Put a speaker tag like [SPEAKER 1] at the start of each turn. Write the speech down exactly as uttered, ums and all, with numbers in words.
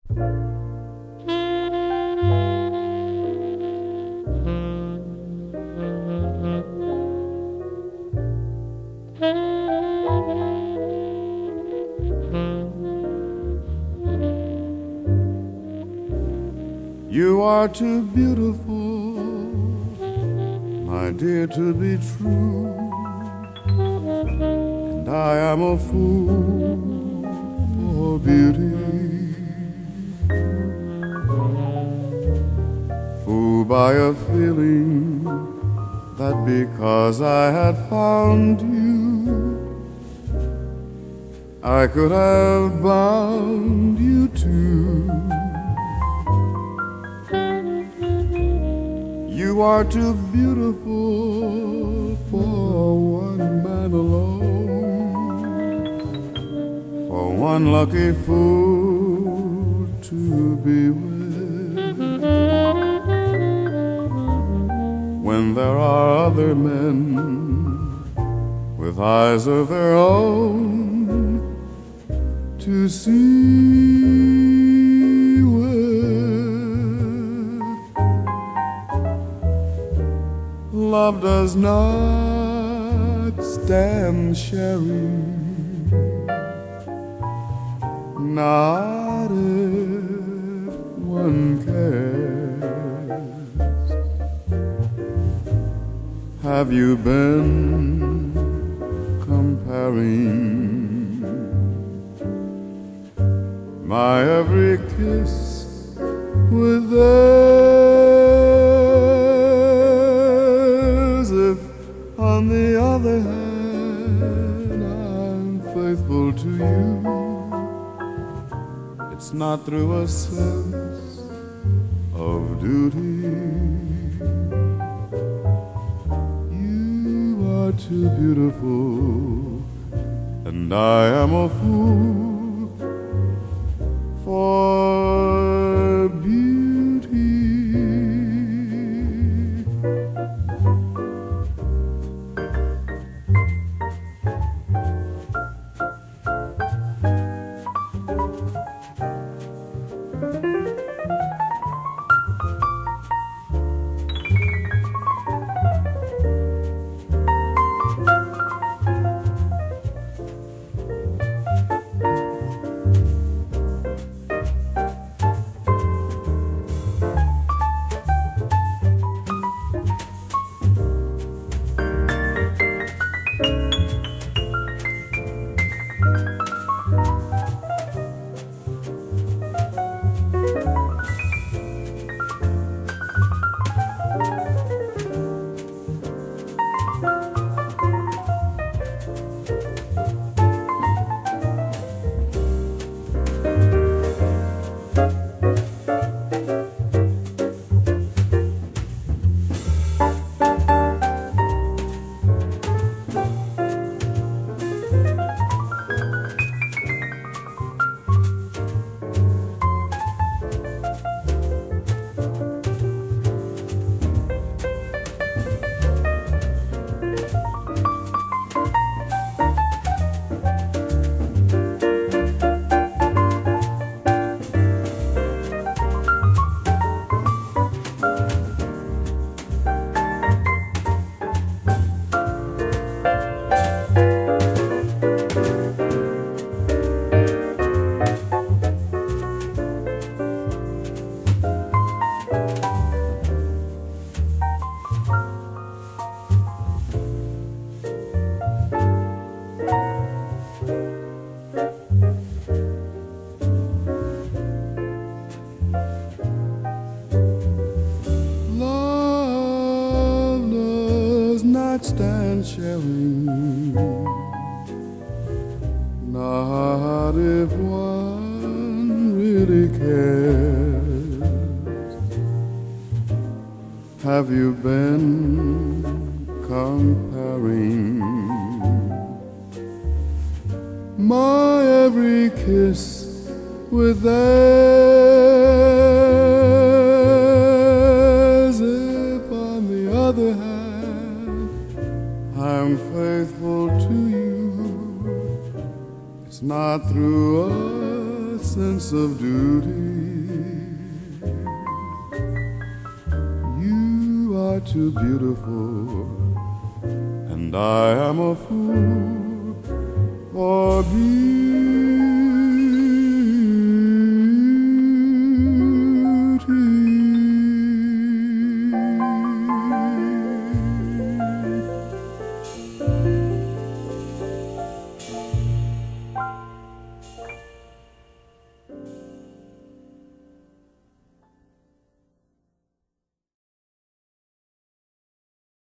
[SPEAKER 1] You are too beautiful, my dear, to be true, and I am a fool for beauty, fooled by a feeling that because I had found you, I could have bound you too. You are too beautiful for one man alone, for one lucky fool to be with, when there are other men with eyes of their own to see with. Love does not stand sharing, not if one cares. Have you been comparing my every kiss with theirs? If, on the other hand, I'm faithful to you, it's not through a sense of duty. You are too beautiful, and I am a fool for beauty. Stand sharing, not if one really cares. Have you been comparing my every kiss with theirs? If on the other hand I'm faithful to you, it's not through a sense of duty. You are too beautiful, and I am a fool for being